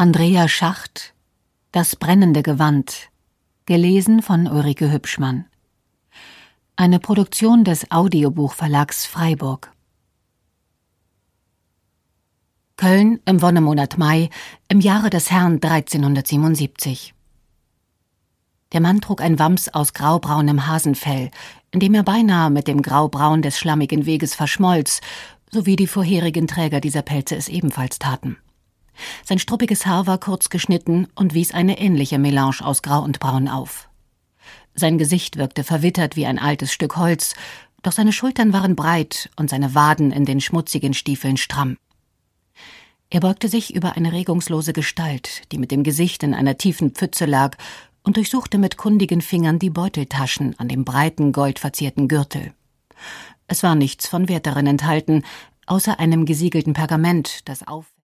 Andrea Schacht, Das brennende Gewand, gelesen von Ulrike Hübschmann. Eine Produktion des Audiobuchverlags Freiburg. Köln im Wonnemonat Mai im Jahre des Herrn 1377. Der Mann trug ein Wams aus graubraunem Hasenfell, in dem er beinahe mit dem Graubraun des schlammigen Weges verschmolz, so wie die vorherigen Träger dieser Pelze es ebenfalls taten. Sein struppiges Haar war kurz geschnitten und wies eine ähnliche Melange aus Grau und Braun auf. Sein Gesicht wirkte verwittert wie ein altes Stück Holz, doch seine Schultern waren breit und seine Waden in den schmutzigen Stiefeln stramm. Er beugte sich über eine regungslose Gestalt, die mit dem Gesicht in einer tiefen Pfütze lag, und durchsuchte mit kundigen Fingern die Beuteltaschen an dem breiten, goldverzierten Gürtel. Es war nichts von Wert darin enthalten, außer einem gesiegelten Pergament, das